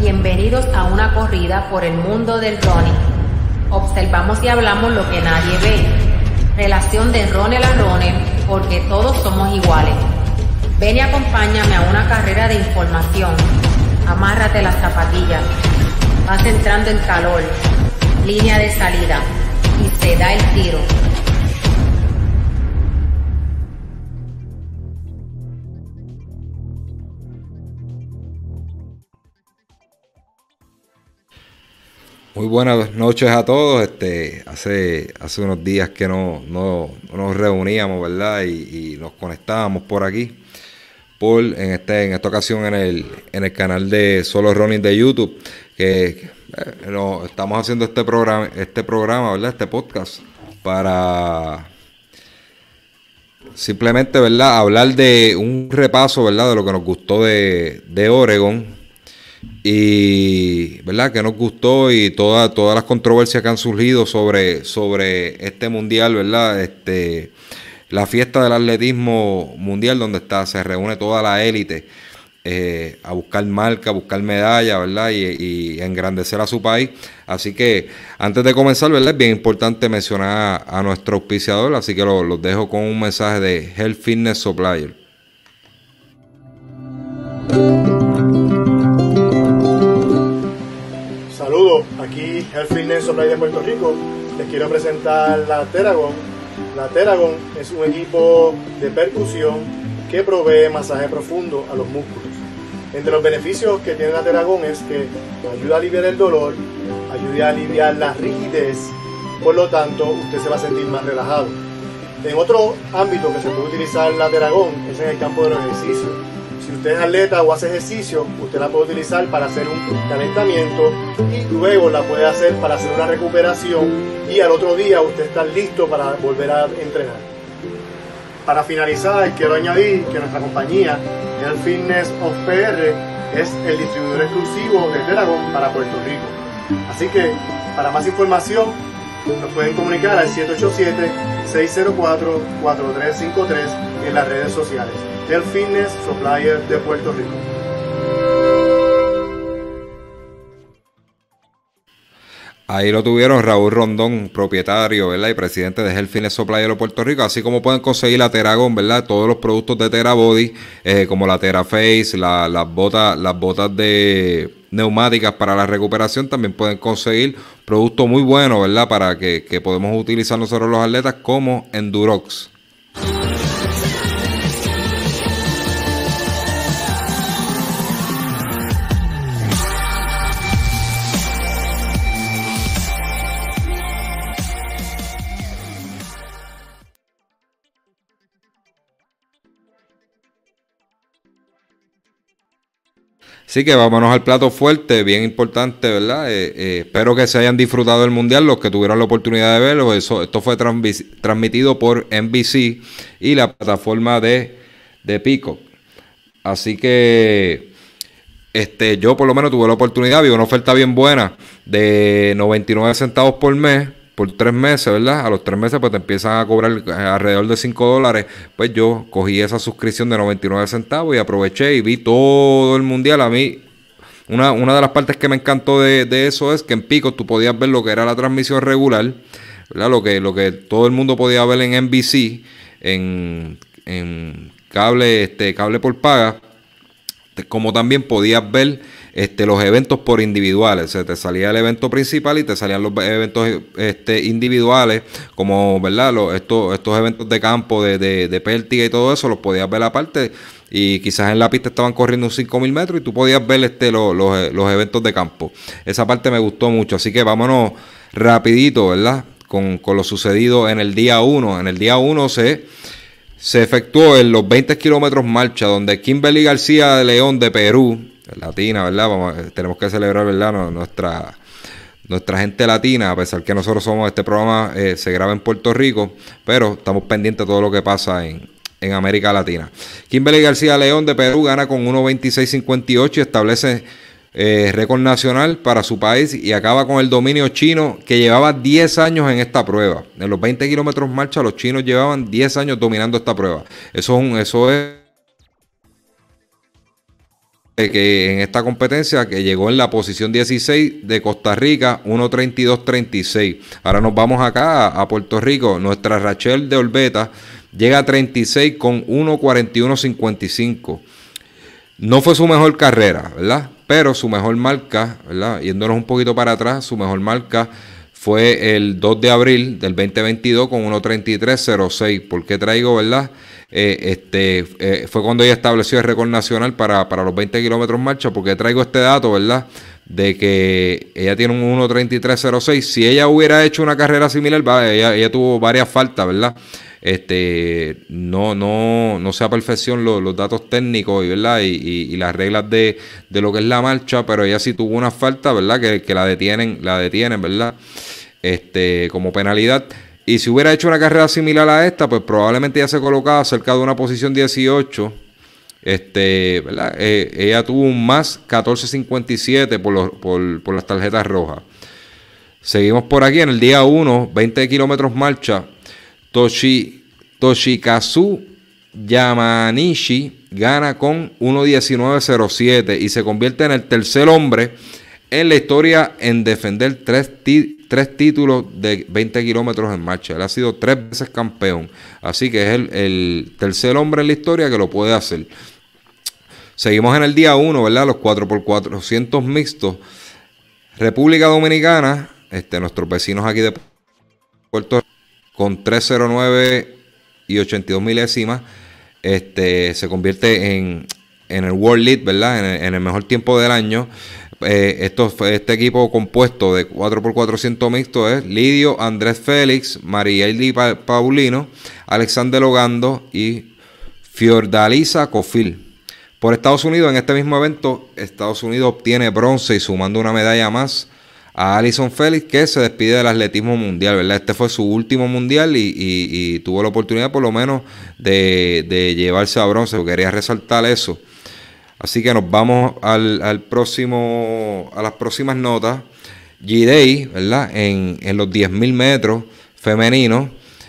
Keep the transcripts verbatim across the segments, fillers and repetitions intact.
Bienvenidos a una corrida por el mundo del running. Observamos y hablamos lo que nadie ve. Relación de runner a runner, porque todos somos iguales. Ven y acompáñame a una carrera de información. Amárrate las zapatillas. Vas entrando en calor. Línea de salida. Y se da el tiro. Muy buenas noches a todos. Este, hace, hace unos días que no, no, no nos reuníamos, ¿verdad? Y, y nos conectábamos por aquí, por en este, en esta ocasión en el, en el canal de Solo Running de YouTube, que eh, no, estamos haciendo este programa, este programa, ¿verdad? Este podcast para simplemente, ¿verdad? Hablar de un repaso, ¿verdad? De lo que nos gustó de, de Oregon. Y verdad que nos gustó y toda, todas las controversias que han surgido sobre, sobre este mundial, verdad, este la fiesta del atletismo mundial donde está, se reúne toda la élite eh, a buscar marca, a buscar medallas, verdad, y, y engrandecer a su país. Así que antes de comenzar, verdad, es bien importante mencionar a, a nuestro auspiciador, así que los lo dejo con un mensaje de Health Fitness Supplier. Saludos, aquí Health Fitness Supply de Puerto Rico. Les quiero presentar la Theragun. La Theragun es un equipo de percusión que provee masaje profundo a los músculos. Entre los beneficios que tiene la Theragun es que ayuda a aliviar el dolor, ayuda a aliviar la rigidez, por lo tanto usted se va a sentir más relajado. En otro ámbito que se puede utilizar la Theragun es en el campo de los ejercicios. Si usted es atleta o hace ejercicio, usted la puede utilizar para hacer un calentamiento y luego la puede hacer para hacer una recuperación y al otro día usted está listo para volver a entrenar. Para finalizar, quiero añadir que nuestra compañía, el Fitness of P R, es el distribuidor exclusivo de Theragun para Puerto Rico. Así que, para más información, nos pueden comunicar al siete ocho siete, seis cero cuatro, cuatro tres cinco tres en las redes sociales. El Fitness Supplier de Puerto Rico. Ahí lo tuvieron Raúl Rondón, propietario, ¿verdad? Y presidente de Health Fitness Supplier de Puerto Rico. Así como pueden conseguir la Theragun, ¿verdad? Todos los productos de TheraBody, eh, como la TheraFace, la, las botas, las botas de neumáticas para la recuperación, también pueden conseguir productos muy buenos, ¿verdad? Para que, que podemos utilizar nosotros los atletas, como Endurox. Así que vámonos al plato fuerte, bien importante, ¿verdad? Eh, eh, espero que se hayan disfrutado del mundial, los que tuvieron la oportunidad de verlo. Eso, esto fue transmis, transmitido por N B C y la plataforma de, de Peacock. Así que este, yo por lo menos tuve la oportunidad, vi una oferta bien buena de noventa y nueve centavos por mes, por tres meses, ¿verdad? A los tres meses pues te empiezan a cobrar alrededor de cinco dólares. Pues yo cogí esa suscripción de noventa y nueve centavos y aproveché y vi todo el mundial. A mí, una, una de las partes que me encantó de, de eso es que en Peacock tú podías ver lo que era la transmisión regular, ¿verdad? Lo que, lo que todo el mundo podía ver en N B C, en, en cable, este, cable por paga, como también podías ver Este, los eventos por individuales. Se te salía el evento principal y te salían los eventos este, individuales, como, ¿verdad? Los, estos, estos eventos de campo, de, de, de pértiga y todo eso, los podías ver aparte. Y quizás en la pista estaban corriendo un cinco mil metros y tú podías ver este, los, los, los eventos de campo. Esa parte me gustó mucho. Así que vámonos rapidito, ¿verdad? Con, con lo sucedido en el día uno. En el día uno se... Se efectuó en los veinte kilómetros marcha, donde Kimberly García de León de Perú, latina, ¿verdad? Vamos, tenemos que celebrar, ¿verdad? Nuestra, nuestra gente latina, a pesar que nosotros somos, este programa eh, se graba en Puerto Rico, pero estamos pendientes de todo lo que pasa en, en América Latina. Kimberly García León de Perú gana con uno veintiséis cincuenta y ocho y establece eh, récord nacional para su país y acaba con el dominio chino, que llevaba diez años en esta prueba. En los veinte kilómetros marcha, los chinos llevaban diez años dominando esta prueba. Eso es un, eso es que en esta competencia que llegó en la posición dieciséis de Costa Rica, uno treinta y dos treinta y seis. Ahora nos vamos acá a, a Puerto Rico. Nuestra Rachel de Olbeta llega a treinta y seis con uno cuarenta y uno cincuenta y cinco. No fue su mejor carrera, ¿verdad? Pero su mejor marca, ¿verdad? Yéndonos un poquito para atrás, su mejor marca fue el dos de abril del veinte veintidós con uno treinta y tres cero seis. ¿Por qué traigo, verdad? Eh, este, eh, fue cuando ella estableció el récord nacional para, para los veinte kilómetros marcha. Porque traigo este dato, ¿verdad? De que ella tiene un uno treinta y tres cero seis. Si ella hubiera hecho una carrera similar, ¿verdad? ella, ella tuvo varias faltas, ¿verdad? Este, no, no, no sé a perfección los, los datos técnicos, ¿verdad? Y, y, y las reglas de, de lo que es la marcha, pero ella sí tuvo una falta, ¿verdad? Que, que la detienen, la detienen, ¿verdad? Este, como penalidad. Y si hubiera hecho una carrera similar a esta, pues probablemente ya se colocaba cerca de una posición dieciocho. Este, ¿verdad? Eh, ella tuvo un más catorce cincuenta y siete por, los, por, por las tarjetas rojas. Seguimos por aquí en el día uno, veinte kilómetros marcha. Toshi, Toshikazu Yamanishi gana con uno diecinueve cero siete y se convierte en el tercer hombre en la historia en defender tres, tí, tres títulos de veinte kilómetros en marcha. Él ha sido tres veces campeón, así que es el, el tercer hombre en la historia que lo puede hacer. Seguimos en el día uno, ¿verdad? Los cuatro por cuatrocientos mixtos. República Dominicana, este, nuestros vecinos aquí de Puerto Rico, con tres cero nueve y ochenta y dos milésimas, este, se convierte en, en el World Lead, ¿verdad? En el, en el mejor tiempo del año. Eh, esto, este equipo compuesto de cuatro por cuatrocientos mixtos es Lidio Andrés Félix, Marieldi pa Paulino, Alexander Ogando y Fiordalisa Cofil. Por Estados Unidos, en este mismo evento, Estados Unidos obtiene bronce y sumando una medalla más a Alison Félix, que se despide del atletismo mundial, ¿verdad? Este fue su último mundial y, y, y tuvo la oportunidad por lo menos de, de llevarse a bronce. Quería resaltar eso. Así que nos vamos al, al próximo, a las próximas notas. G-Day, ¿verdad? En, en los diez mil metros femeninos.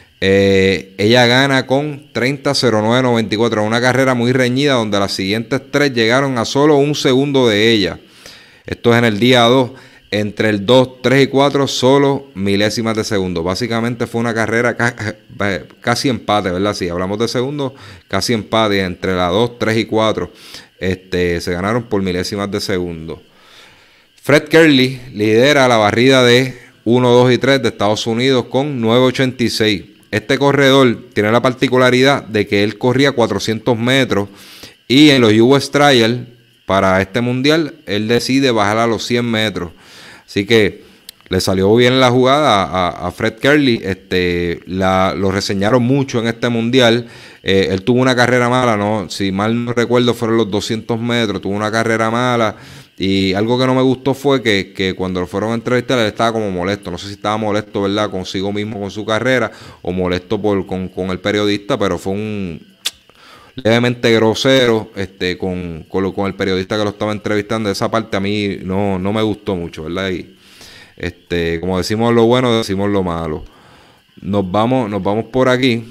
Eh, ella gana con treinta cero nueve noventa y cuatro. Una carrera muy reñida donde las siguientes tres llegaron a solo un segundo de ella. Esto es en el día dos. Entre el dos, tres y cuatro, solo milésimas de segundo. Básicamente fue una carrera ca casi empate, ¿verdad? Si hablamos de segundos, casi empate. Entre la dos, tres y cuatro este, se ganaron por milésimas de segundo. Fred Kerley lidera la barrida de uno, dos y tres de Estados Unidos con nueve ochenta y seis. Este corredor tiene la particularidad de que él corría cuatrocientos metros y en los U S Trials para este mundial él decide bajar a los cien metros. Así que le salió bien la jugada a, a Fred Kerley. Este, la, lo reseñaron mucho en este mundial. Eh, él tuvo una carrera mala, ¿no? Si mal no recuerdo, fueron los doscientos metros. Tuvo una carrera mala. Y algo que no me gustó fue que, que cuando lo fueron a entrevistar, él estaba como molesto. No sé si estaba molesto, ¿verdad? Consigo mismo, con su carrera, o molesto por, con, con el periodista, pero fue un levemente grosero este, con, con, lo, con el periodista que lo estaba entrevistando. Esa parte a mí no, no me gustó mucho, ¿verdad? Y este, como decimos lo bueno, decimos lo malo. Nos vamos, nos vamos por aquí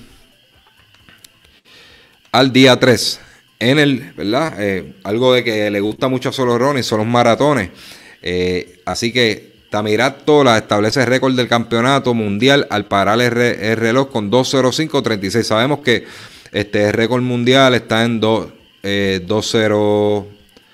al día tres. En el, ¿verdad? Eh, algo de que le gusta mucho a Solo Ronnie son los maratones. Eh, así que Tamirat Tola establece el récord del campeonato mundial al parar el, re, el reloj con dos cero cinco treinta y seis. Sabemos que este el récord mundial está en dos cero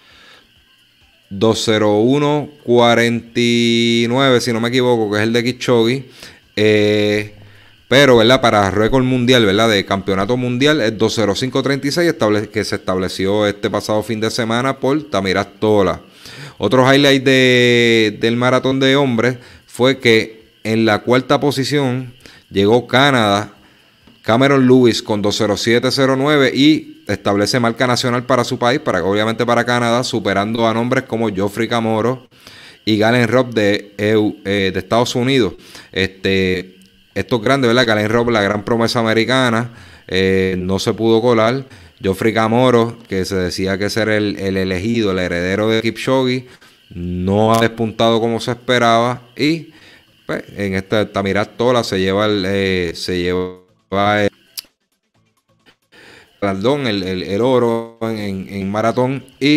uno cuarenta y nueve, si no me equivoco, que es el de Kipchoge. Eh, pero, ¿verdad? Para récord mundial, ¿verdad? De campeonato mundial es dos cero cinco treinta y seis, que se estableció este pasado fin de semana por Tamirat Tola. Otro highlight de, del maratón de hombres fue que en la cuarta posición llegó Canadá, Cameron Lewis con dos cero siete cero nueve y establece marca nacional para su país, para obviamente para Canadá, superando a nombres como Geoffrey Camoro y Galen Rupp de, eh, de Estados Unidos. Este, esto es grande, ¿verdad? Galen Rupp, la gran promesa americana, eh, no se pudo colar. Geoffrey Camoro, que se decía que ser el, el elegido, el heredero de Kipchoge, no ha despuntado como se esperaba. Y pues, en esta Tamirat Tola se lleva el, eh, se lleva el galardón, el, el, el oro en, en maratón. Y este,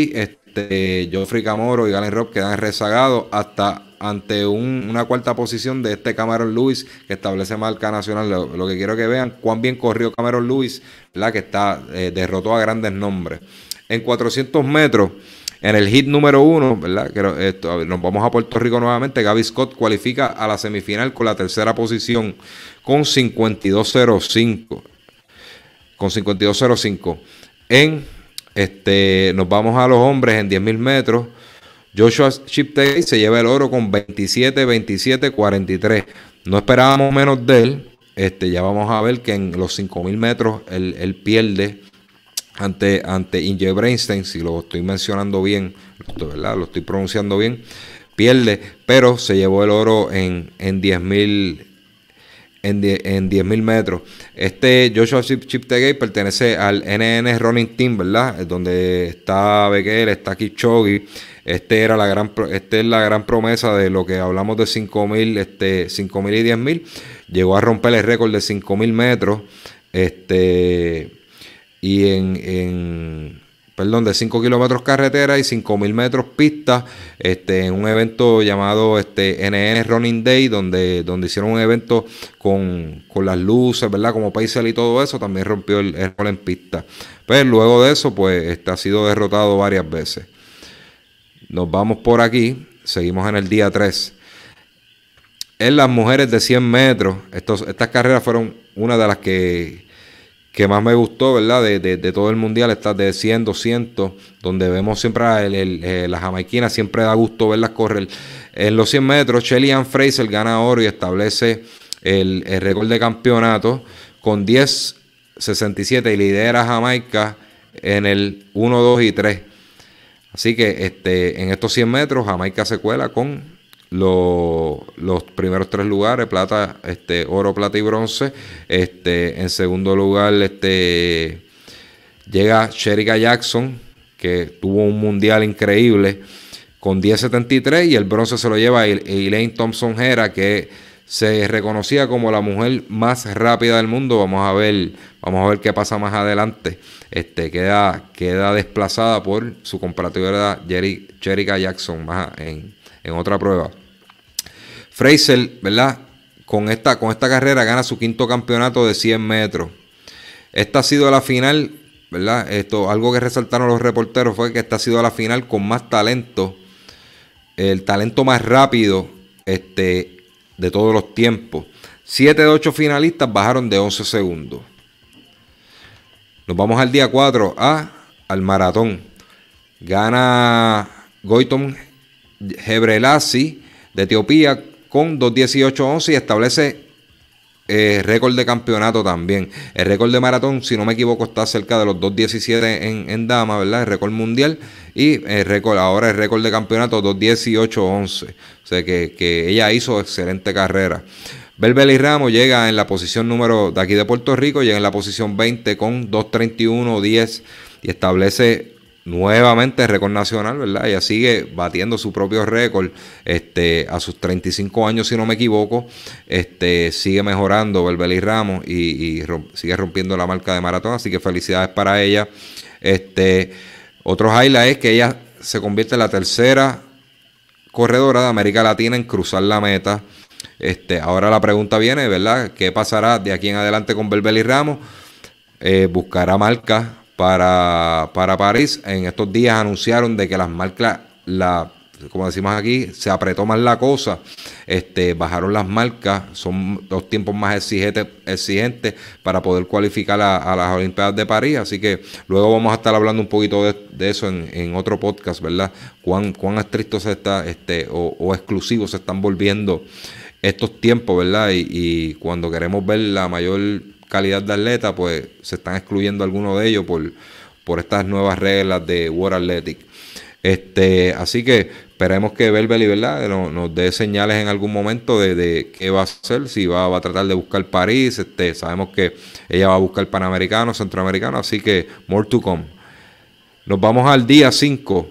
este, Geoffrey Camoro y Galen Rupp quedan rezagados hasta ante un, una cuarta posición de este Cameron Lewis, que establece marca nacional. Lo, lo que quiero que vean cuán bien corrió Cameron Lewis, ¿verdad? Que está, eh, derrotó a grandes nombres. En cuatrocientos metros, en el hit número uno, ¿verdad? Que, esto, nos vamos a Puerto Rico nuevamente. Gaby Scott cualifica a la semifinal con la tercera posición con cincuenta y dos cero cinco. Con cincuenta y dos cero cinco. En este, nos vamos a los hombres en diez mil metros. Joshua Cheptegei se lleva el oro con veintisiete veintisiete cuarenta y tres. No esperábamos menos de él. Este, ya vamos a ver que en los cinco mil metros él, él pierde ante, ante Inge Breinstein, si lo estoy mencionando bien, ¿verdad? Lo estoy pronunciando bien. Pierde, pero se llevó el oro en, en diez mil en diez mil metros. Este Joshua Cheptegei pertenece al N N Running Team, ¿verdad? Donde está Bekele, está Kipchoge. Este era la gran, este es la gran promesa de lo que hablamos de cinco mil, este, cinco mil y diez mil. Llegó a romper el récord de cinco mil metros. Este, y en, en perdón, de cinco kilómetros carretera y cinco mil metros pista, este, en un evento llamado este, N N Running Day, donde, donde hicieron un evento con, con las luces, ¿verdad? Como Paisel y todo eso, también rompió el récord en pista. Pero luego de eso, pues, este, ha sido derrotado varias veces. Nos vamos por aquí, seguimos en el día tres. En las mujeres de cien metros, estos, estas carreras fueron una de las que, que más me gustó, ¿verdad? De, de, de todo el mundial, estas de cien, doscientos, donde vemos siempre a el, el, el, la jamaiquina, siempre da gusto verlas correr. En los cien metros, Shelly Ann Fraser gana oro y establece el, el récord de campeonato con diez sesenta y siete y lidera a Jamaica en el uno, dos y tres. Así que este, en estos cien metros Jamaica se cuela con lo, los primeros tres lugares, plata, este, oro, plata y bronce. Este, en segundo lugar este, llega Shericka Jackson, que tuvo un mundial increíble con diez setenta y tres, y el bronce se lo lleva Elaine Thompson-Herah, que se reconocía como la mujer más rápida del mundo. Vamos a ver, vamos a ver qué pasa más adelante. Este, queda, queda desplazada por su compatriota Shericka Jackson más en, en otra prueba. Fraser, ¿verdad? Con esta, con esta carrera gana su quinto campeonato de cien metros. Esta ha sido la final, ¿verdad? Esto, algo que resaltaron los reporteros fue que esta ha sido la final con más talento, el talento más rápido, este, de todos los tiempos. Siete de ocho finalistas bajaron de once segundos. Nos vamos al día cuatro, a, al maratón. Gana Goitom Ghebrelassie de Etiopía con dos dieciocho once y establece eh, récord de campeonato también. El récord de maratón, si no me equivoco, está cerca de los dos diecisiete en, en dama, ¿verdad? El récord mundial. Y el récord, ahora el récord de campeonato dos dieciocho once. O sea que, que ella hizo excelente carrera. Belbeli Ramos llega en la posición número de aquí de Puerto Rico, llega en la posición veinte con dos treinta y uno diez y establece nuevamente el récord nacional, ¿verdad? Ella sigue batiendo su propio récord este, a sus treinta y cinco años, si no me equivoco. Este, sigue mejorando Belbeli Ramos y, y romp, sigue rompiendo la marca de maratón, así que felicidades para ella. Este, otro highlight es que ella se convierte en la tercera corredora de América Latina en cruzar la meta. Este, ahora la pregunta viene, ¿verdad? ¿Qué pasará de aquí en adelante con Belbeli Ramos? Eh, buscará marcas para, para París. En estos días anunciaron de que las marcas, la, como decimos aquí, se apretó más la cosa. Este, bajaron las marcas, son los tiempos más exigentes, exigentes para poder cualificar a, a las Olimpiadas de París. Así que luego vamos a estar hablando un poquito de, de eso en, en otro podcast, ¿verdad? Cuán, cuán estrictos se está, este, o, o exclusivos se están volviendo estos tiempos, ¿verdad? Y, y cuando queremos ver la mayor calidad de atleta, pues se están excluyendo algunos de ellos por, por estas nuevas reglas de World Athletic. Este, así que esperemos que Belbeli, ¿verdad?, nos, nos dé señales en algún momento de, de qué va a hacer, si va, va a tratar de buscar París. Este, sabemos que ella va a buscar Panamericano, Centroamericano, así que more to come. Nos vamos al día cinco,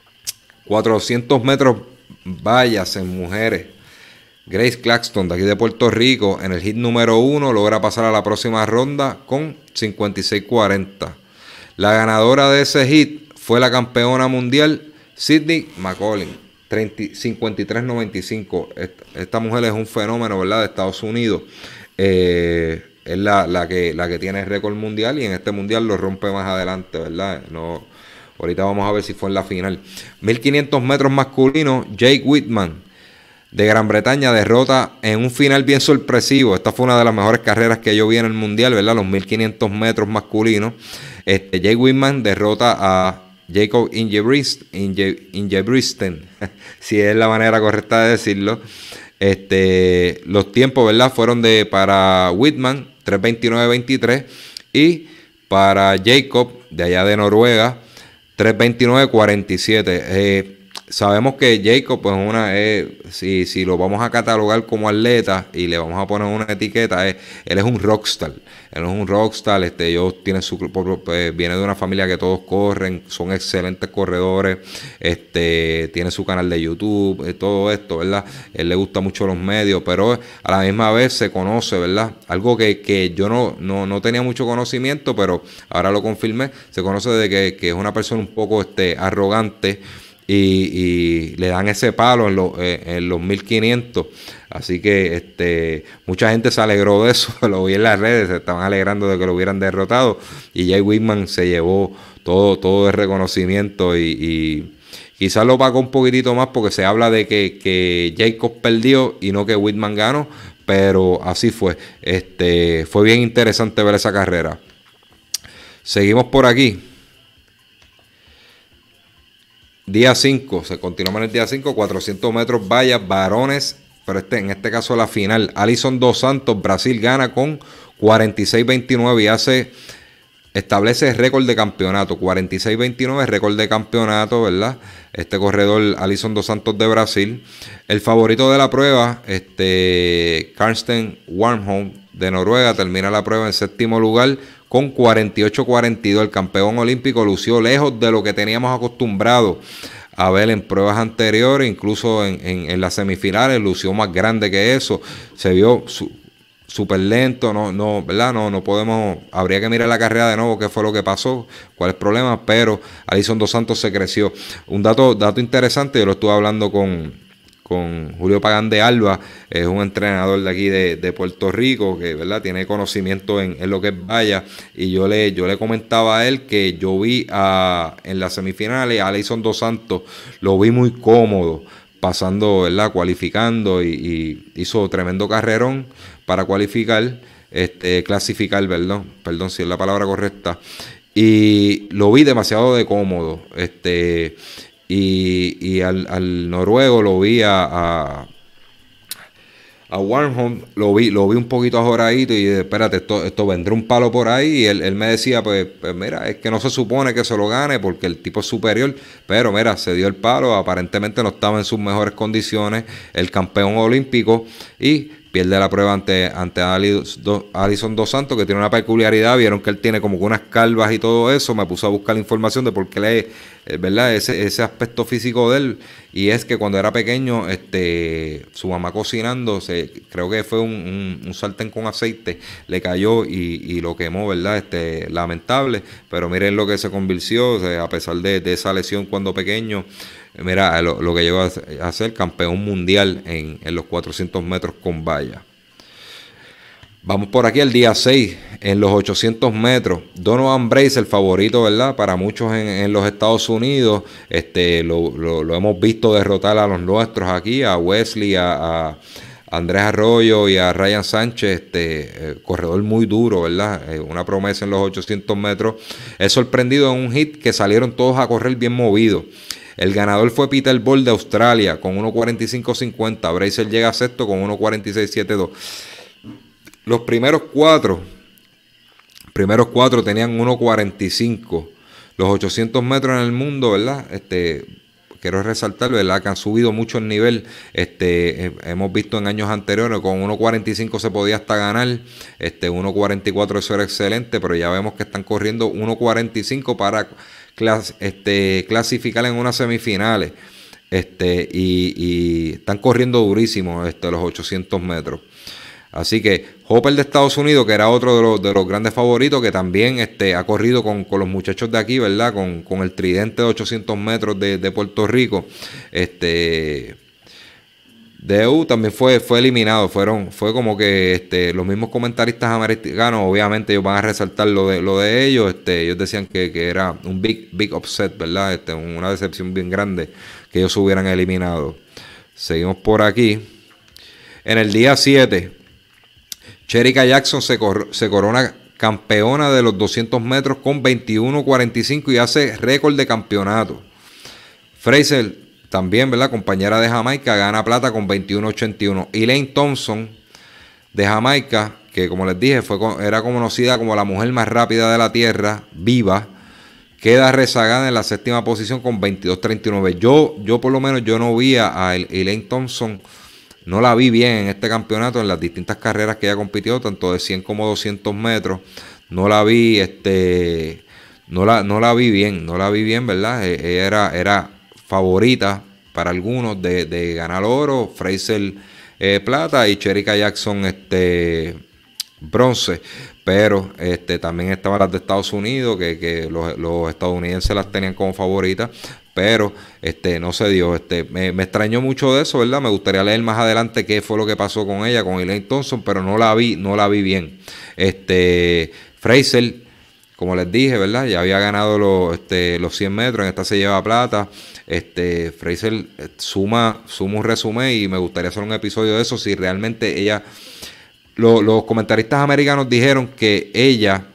cuatrocientos metros vallas en mujeres. Grace Claxton, de aquí de Puerto Rico, en el hit número uno, logra pasar a la próxima ronda con cincuenta y seis cuarenta. La ganadora de ese hit fue la campeona mundial Sydney McCollum, cincuenta y tres noventa y cinco. Esta, esta mujer es un fenómeno, ¿verdad? De Estados Unidos. Eh, es la, la, que, la que tiene el récord mundial y en este mundial lo rompe más adelante, ¿verdad? No, ahorita vamos a ver si fue en la final. mil quinientos metros masculinos, Jake Whitman de Gran Bretaña derrota en un final bien sorpresivo. Esta fue una de las mejores carreras que yo vi en el mundial, ¿verdad? Los mil quinientos metros masculinos. Este, Jake Whitman derrota a Jacob Ingebrigtsen, Inge, Ingebrigtsen si es la manera correcta de decirlo. Este, los tiempos, ¿verdad? Fueron de para Whitman tres veintinueve veintitrés y para Jacob de allá de Noruega tres veintinueve cuarenta y siete. Eh, sabemos que Jacob, pues una, eh, si, si lo vamos a catalogar como atleta y le vamos a poner una etiqueta, eh, él es un rockstar. Él es un rockstar. Este, ellos tienen su, pues, viene de una familia que todos corren, son excelentes corredores. Este, tiene su canal de YouTube, eh, todo esto, ¿verdad? Él le gusta mucho los medios, pero a la misma vez se conoce, ¿verdad? Algo que, que yo no, no, no tenía mucho conocimiento, pero ahora lo confirmé. Se conoce de que, que es una persona un poco este, arrogante. Y, y le dan ese palo en, lo, eh, en los mil quinientos. Así que este, mucha gente se alegró de eso. Lo vi en las redes, se estaban alegrando de que lo hubieran derrotado. Y Jake Whitman se llevó todo, todo el reconocimiento. Y, y quizás lo pagó un poquitito más porque se habla de que, que Jacob perdió y no que Whitman ganó. Pero así fue. Este, fue bien interesante ver esa carrera. Seguimos por aquí. Día cinco, se continúa en el día cinco, cuatrocientos metros vallas, varones, pero este, en este caso la final. Alison Dos Santos, Brasil gana con cuarenta y seis veintinueve y hace, establece el récord de campeonato. cuarenta y seis veintinueve, récord de campeonato, ¿verdad? Este corredor, Alison Dos Santos de Brasil. El favorito de la prueba, este, Karsten Warholm de Noruega, termina la prueba en séptimo lugar con cuarenta y ocho cuarenta y dos. El campeón olímpico lució lejos de lo que teníamos acostumbrado a ver en pruebas anteriores, incluso en, en, en las semifinales, lució más grande que eso. Se vio súper lento, no, no, ¿verdad? No, no podemos, habría que mirar la carrera de nuevo, qué fue lo que pasó, cuál es el problema, pero Alison Dos Santos se creció. Un dato, dato interesante, yo lo estuve hablando con... con Julio Pagán de Alba, es un entrenador de aquí de, de Puerto Rico que, ¿verdad?, tiene conocimiento en, en lo que es valla, y yo le, yo le comentaba a él que yo vi a, en las semifinales a Alison Dos Santos, lo vi muy cómodo, pasando, ¿verdad?, cualificando, y, y hizo tremendo carrerón para cualificar, este, clasificar, perdón, perdón si es la palabra correcta, y lo vi demasiado de cómodo, este... Y, y al, al noruego lo vi a, a, a Warholm, lo vi, lo vi un poquito ajoradito y espérate, esto, esto vendrá un palo por ahí. Y él, él me decía, pues, pues mira, es que no se supone que se lo gane porque el tipo es superior, pero mira, se dio el palo, aparentemente no estaba en sus mejores condiciones, el campeón olímpico, y pierde la prueba ante, ante Alison Dos Santos, que tiene una peculiaridad. Vieron que él tiene como unas calvas y todo eso. Me puse a buscar la información de por qué le, eh, ¿verdad?, ese, ese aspecto físico de él. Y es que cuando era pequeño, este, su mamá cocinando, se, creo que fue un, un, un sartén con aceite, le cayó y, y lo quemó, ¿verdad? Este, lamentable. Pero miren lo que se convirtió, o sea, a pesar de, de esa lesión cuando pequeño. Mira, lo, lo que llegó a ser campeón mundial en, en los cuatrocientos metros con valla. Vamos por aquí al día seis, en los ochocientos metros. Donovan Brace, el favorito, ¿verdad?, para muchos en, en los Estados Unidos. Este, lo, lo, lo hemos visto derrotar a los nuestros aquí, a Wesley, a, a Andrés Arroyo y a Ryan Sánchez. Este, eh, corredor muy duro, ¿verdad? Eh, una promesa en los ochocientos metros. Es sorprendido en un hit que salieron todos a correr bien movidos. El ganador fue Peter Ball de Australia con uno cuarenta y cinco cincuenta. Bracer llega a sexto con uno cuarenta y seis setenta y dos. Los primeros cuatro, primeros cuatro tenían uno cuarenta y cinco. Los ochocientos metros en el mundo, ¿verdad? Este, quiero resaltar, ¿verdad?, que han subido mucho el nivel. Este, eh, hemos visto en años anteriores con uno cuarenta y cinco se podía hasta ganar. Este, uno cuarenta y cuatro eso era excelente, pero ya vemos que están corriendo uno cuarenta y cinco para Clas, este, clasificar en unas semifinales, este, y, y están corriendo durísimo, este, los ochocientos metros. Así que Hopper de Estados Unidos, que era otro de los, de los grandes favoritos, que también este, ha corrido con, con los muchachos de aquí, ¿verdad? Con, con el tridente de ochocientos metros de, de Puerto Rico. Este... D E U también fue, fue eliminado, fueron, fue como que este, los mismos comentaristas americanos, obviamente ellos van a resaltar lo de, lo de ellos, este, ellos decían que, que era un big, big upset, ¿verdad? Este, una decepción bien grande que ellos se hubieran eliminado. Seguimos por aquí. En el día siete, Cherica Jackson se, cor, se corona campeona de los doscientos metros con veintiuno cuarenta y cinco y hace récord de campeonato. Fraser también, ¿verdad? Compañera de Jamaica, gana plata con veintiuno ochenta y uno. Elaine Thompson de Jamaica, que como les dije, fue, era conocida como la mujer más rápida de la tierra, viva, queda rezagada en la séptima posición con veintidós treinta y nueve. Yo, yo por lo menos, yo no vi a Elaine Thompson, no la vi bien en este campeonato, en las distintas carreras que ella compitió, tanto de cien como doscientos metros. No la vi, este, no la, no la vi bien, no la vi bien, ¿verdad? Ella era... era favorita para algunos de, de ganar oro, Fraser eh, plata y Cherica Jackson este bronce, pero este también estaban las de Estados Unidos, que, que los, los estadounidenses las tenían como favoritas, pero este no se dio. Este me, me extrañó mucho de eso, ¿verdad? Me gustaría leer más adelante qué fue lo que pasó con ella, con Elaine Thompson, pero no la vi, no la vi bien. Este Fraser, como les dije, ¿verdad? Ya había ganado los, este, los cien metros, en esta se lleva plata. Este, Fraser suma, suma un resumen y me gustaría hacer un episodio de eso. Si realmente ella, lo, los comentaristas americanos dijeron que ella,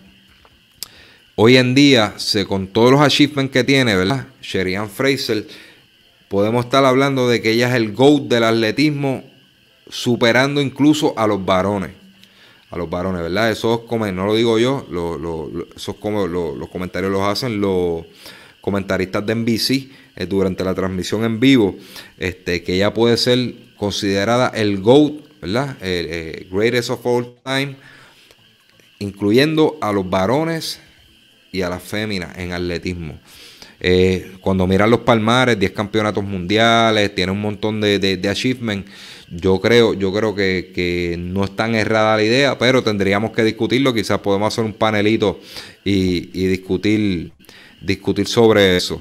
hoy en día, se, con todos los achievements que tiene, ¿verdad? Sherrianne Fraser, podemos estar hablando de que ella es el GOAT del atletismo, superando incluso a los varones. A los varones, ¿verdad? Eso es como, no lo digo yo, lo, lo, lo, eso es como lo, los comentarios los hacen los comentaristas de N B C eh, durante la transmisión en vivo, este, que ella puede ser considerada el GOAT, ¿verdad? El, el greatest of all time, incluyendo a los varones y a las féminas en atletismo. Eh, cuando miran los palmares, diez campeonatos mundiales, tiene un montón de, de, de achievements. Yo creo, yo creo que, que no es tan errada la idea, pero tendríamos que discutirlo. Quizás podemos hacer un panelito y, y discutir, discutir sobre eso.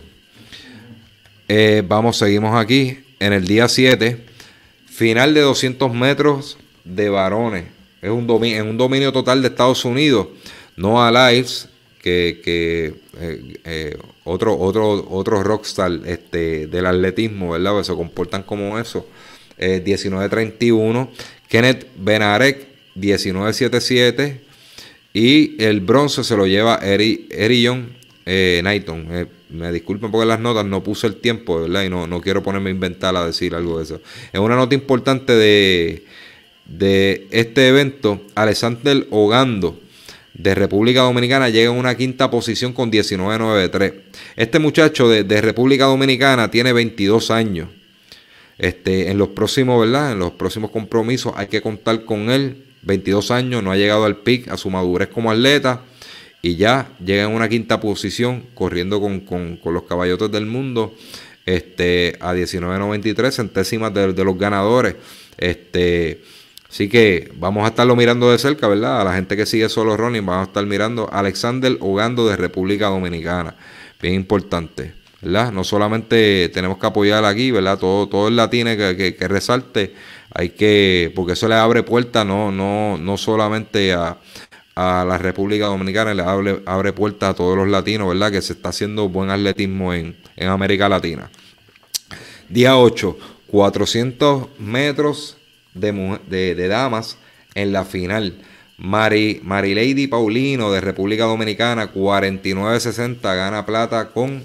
Eh, vamos, seguimos aquí. En el día siete, final de doscientos metros de varones. Es un dominio, en un dominio total de Estados Unidos. Noah Lyles, que, que eh, eh, otro, otro, otro rockstar este, del atletismo, ¿verdad? Que se comportan como eso. Eh, diecinueve treinta y uno. Kenneth Benarek, diecinueve setenta y siete. Y el bronce se lo lleva Eri, Erion eh, Knighton. Eh, me disculpen porque las notas no puse el tiempo, ¿verdad? Y no, no quiero ponerme a inventar a decir algo de eso. Es una nota importante de, de este evento. Alexander Ogando, de República Dominicana, llega en una quinta posición con diecinueve noventa y tres. Este muchacho de, de República Dominicana tiene veintidós años. Este, en los próximos, ¿verdad? En los próximos compromisos hay que contar con él. veintidós años, no ha llegado al pic, a su madurez como atleta, y ya llega en una quinta posición corriendo con, con, con los caballotes del mundo, este, a diecinueve noventa y tres, centésimas de, de los ganadores. Este, así que vamos a estarlo mirando de cerca, ¿verdad? A la gente que sigue solo running, vamos a estar mirando a Alexander Ogando de República Dominicana. Bien importante, ¿verdad? No solamente tenemos que apoyar aquí, ¿verdad? Todo, todo el latino que, que, que resalte, hay que, porque eso le abre puertas, no, no, no solamente a, a la República Dominicana, le abre, abre puertas a todos los latinos, ¿verdad? Que se está haciendo buen atletismo en, en América Latina. Día ocho, cuatrocientos metros de, de, de damas en la final. Mari, Marilady Paulino de República Dominicana, cuarenta y nueve sesenta, gana plata con,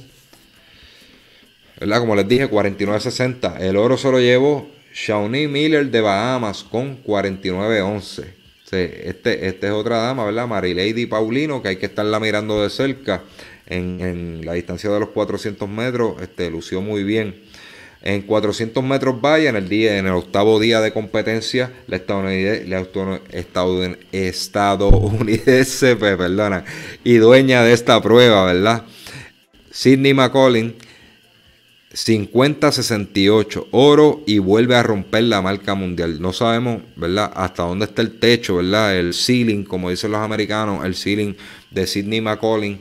¿verdad? Como les dije, cuarenta y nueve sesenta. El oro se lo llevó Shawnee Miller de Bahamas con cuarenta y nueve once. Sí, este, este es otra dama, ¿verdad? Marilady Paulino, que hay que estarla mirando de cerca en, en la distancia de los cuatrocientos metros. Este, lució muy bien. En cuatrocientos metros valla, en el día, en el octavo día de competencia, la estadounidense, la estadounidense, estadounidense pues, perdona, y dueña de esta prueba, ¿verdad? Sydney McCollin cincuenta sesenta y ocho, oro, y vuelve a romper la marca mundial. No sabemos, ¿verdad?, hasta dónde está el techo, ¿verdad?, el ceiling, como dicen los americanos, el ceiling de Sydney McCollum,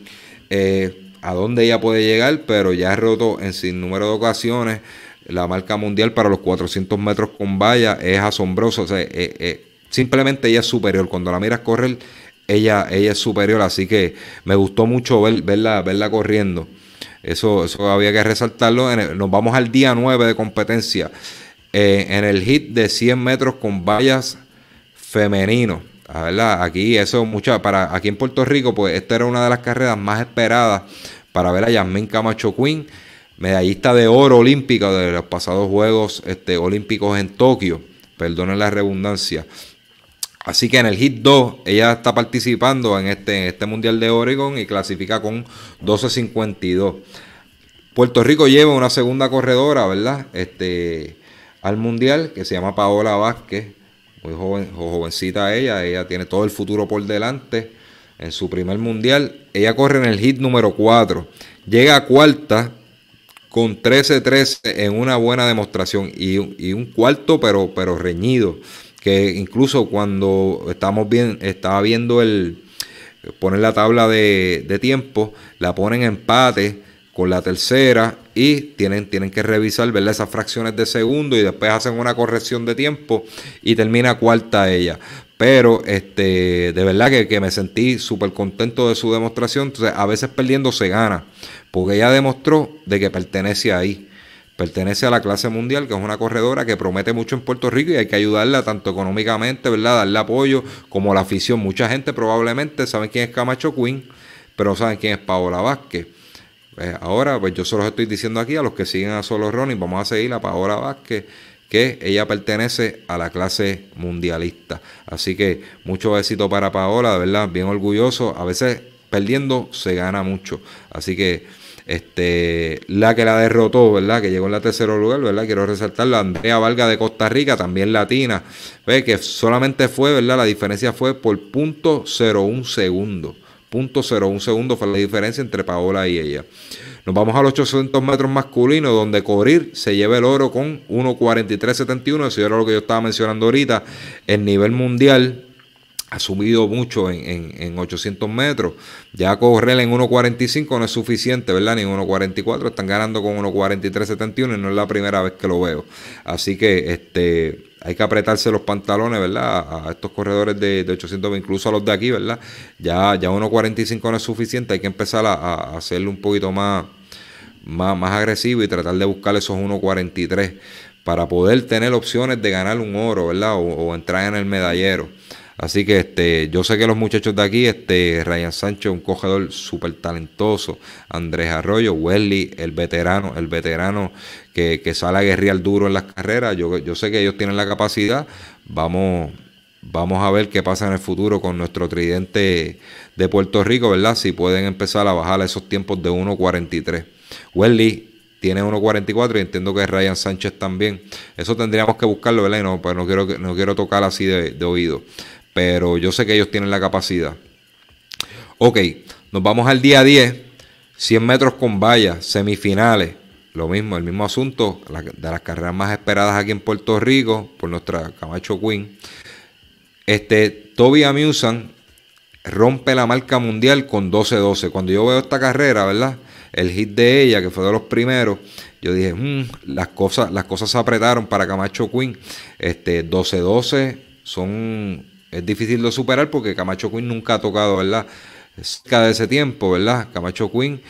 eh, a dónde ella puede llegar, pero ya ha roto en sin número de ocasiones la marca mundial para los cuatrocientos metros con valla. Es asombroso, o sea, eh, eh, simplemente ella es superior. Cuando la miras correr, ella, ella es superior, así que me gustó mucho ver, verla, verla corriendo. Eso, eso había que resaltarlo. En el, nos vamos al día nueve de competencia. Eh, en el hit de cien metros con vallas femenino. ¿Verdad? Aquí, eso mucha, para, aquí en Puerto Rico, pues esta era una de las carreras más esperadas para ver a Yasmín Camacho Quinn, medallista de oro olímpica de los pasados Juegos este, Olímpicos en Tokio. Perdonen la redundancia. Así que en el hit dos, ella está participando en este, en este Mundial de Oregon y clasifica con doce cincuenta y dos. Puerto Rico lleva una segunda corredora, ¿verdad?, Este, al Mundial, que se llama Paola Vázquez. Muy joven, jovencita ella, ella tiene todo el futuro por delante. En su primer Mundial, ella corre en el hit número cuatro. Llega a cuarta con trece trece en una buena demostración. Y, y un cuarto, pero, pero reñido. Que incluso cuando estamos bien, estaba viendo el poner la tabla de, de tiempo, la ponen en empate con la tercera y tienen, tienen que revisar, ¿verdad?, esas fracciones de segundo y después hacen una corrección de tiempo y termina cuarta ella. Pero este, de verdad que, que me sentí súper contento de su demostración. Entonces, a veces perdiendo se gana, porque ella demostró de que pertenece ahí. Pertenece a la clase mundial, que es una corredora que promete mucho en Puerto Rico y hay que ayudarla tanto económicamente, ¿verdad?, darle apoyo, como la afición. Mucha gente probablemente sabe quién es Camacho Quinn, pero no saben quién es Paola Vázquez. Eh, ahora, pues yo se los estoy diciendo aquí a los que siguen a Solo Running, vamos a seguir a Paola Vázquez, que ella pertenece a la clase mundialista. Así que mucho éxito para Paola, de verdad, bien orgulloso. A veces perdiendo se gana mucho. Así que este, la que la derrotó, ¿verdad?, que llegó en la tercer lugar, ¿verdad?, quiero resaltarla, Andrea Vargas de Costa Rica, también latina. Ve que solamente fue, ¿verdad?, la diferencia fue por punto cero uno segundo. punto cero uno segundo fue la diferencia entre Paola y ella. Nos vamos a los ochocientos metros masculinos, donde Corir se lleva el oro con uno cuarenta y tres setenta y uno. Eso era lo que yo estaba mencionando ahorita. El nivel mundial ha subido mucho en, en, en ochocientos metros. Ya correr en uno cuarenta y cinco no es suficiente, ¿verdad?, ni en uno cuarenta y cuatro. Están ganando con uno cuarenta y tres setenta y uno y no es la primera vez que lo veo. Así que este, hay que apretarse los pantalones, ¿verdad?, a, a estos corredores de, de ochocientos, incluso a los de aquí, ¿verdad? Ya, ya uno cuarenta y cinco no es suficiente. Hay que empezar a, a hacerle un poquito más, más, más agresivo y tratar de buscar esos uno cuarenta y tres para poder tener opciones de ganar un oro, ¿verdad?, o, o entrar en el medallero. Así que este, yo sé que los muchachos de aquí, este, Ryan Sánchez, un corredor súper talentoso, Andrés Arroyo, Wesley, el veterano, el veterano que, que sale a guerrear duro en las carreras. Yo, yo sé que ellos tienen la capacidad. Vamos, vamos a ver qué pasa en el futuro con nuestro tridente de Puerto Rico, ¿verdad? Si pueden empezar a bajar esos tiempos de uno cuarenta y tres. Wesley tiene uno cuarenta y cuatro y entiendo que Ryan Sánchez también. Eso tendríamos que buscarlo, ¿verdad? Y no, pero no quiero, no quiero tocar así de, de oído. Pero yo sé que ellos tienen la capacidad. Ok, nos vamos al día diez. cien metros con vallas, semifinales. Lo mismo, el mismo asunto. De las carreras más esperadas aquí en Puerto Rico por nuestra Camacho Quinn. Este, Toby Amusan rompe la marca mundial con doce doce. Cuando yo veo esta carrera, ¿verdad?, el hit de ella, que fue de los primeros, yo dije, mmm, las cosas, las cosas se apretaron para Camacho Quinn. Este, doce doce son... Es difícil de superar porque Camacho Quinn nunca ha tocado, ¿verdad?, cerca de ese tiempo, ¿verdad? Camacho Quinn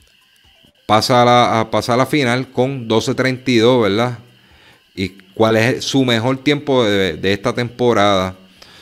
pasa a la, a, pasa a la final con doce treinta y dos, ¿verdad? ¿Y cuál es su mejor tiempo de, de esta temporada?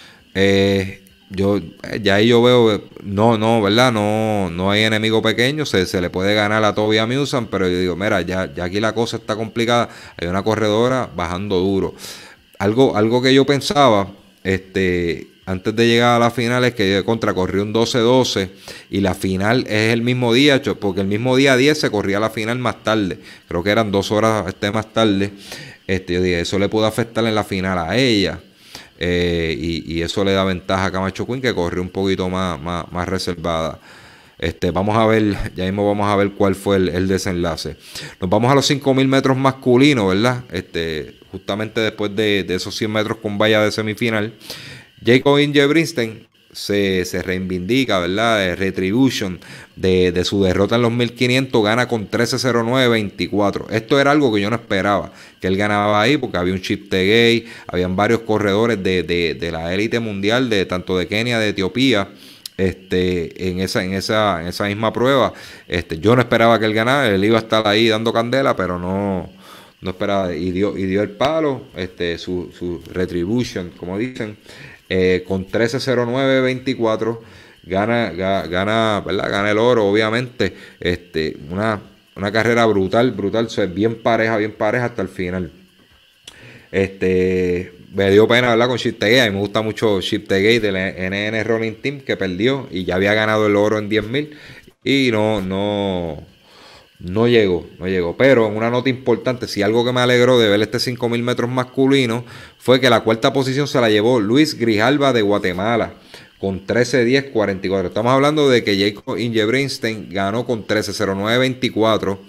Eh, yo ya ahí yo veo, no, no, ¿verdad? No, no hay enemigo pequeño, se, se le puede ganar a Toby Amusan, pero yo digo, mira, ya, ya aquí la cosa está complicada. Hay una corredora bajando duro. Algo, algo que yo pensaba... Este, antes de llegar a la final es que contra corrió un doce doce y la final es el mismo día, porque el mismo día diez se corría la final más tarde, creo que eran dos horas este, más tarde. Este, yo dije, eso le pudo afectar en la final a ella, eh, y, y eso le da ventaja a Camacho Quinn, que corrió un poquito más, más, más reservada. Este, vamos a ver, ya mismo vamos a ver cuál fue el, el desenlace. Nos vamos a los cinco mil metros masculinos, ¿verdad? Este, justamente después de, de esos cien metros con valla de semifinal, Jacob Ingebrigtsen se, se reivindica, ¿verdad? De Retribution, de, de su derrota en los mil quinientos, gana con trece cero nueve veinticuatro. Esto era algo que yo no esperaba, que él ganaba ahí, porque había un Chip Tegay, habían varios corredores de, de, de la élite mundial, de tanto de Kenia, de Etiopía, Este, en esa, en esa, en esa misma prueba. Este, yo no esperaba que él ganara, él iba a estar ahí dando candela, pero no, no esperaba, y dio, y dio el palo, este, su, su Retribution, como dicen, eh, con trece cero nueve veinticuatro, gana, ga, gana, ¿verdad? Gana el oro, obviamente, este, una, una carrera brutal, brutal, o sea, bien pareja, bien pareja hasta el final. Este, me dio pena hablar con Chip Tegay. A mí me gusta mucho Chip Tegay del N N Running Team, que perdió y ya había ganado el oro en diez mil y no, no, no llegó, no llegó. Pero en una nota importante, si algo que me alegró de ver este cinco mil metros masculino fue que la cuarta posición se la llevó Luis Grijalva de Guatemala con trece diez cuarenta y cuatro. Estamos hablando de que Jacob Ingebrigtsen ganó con trece cero nueve veinticuatro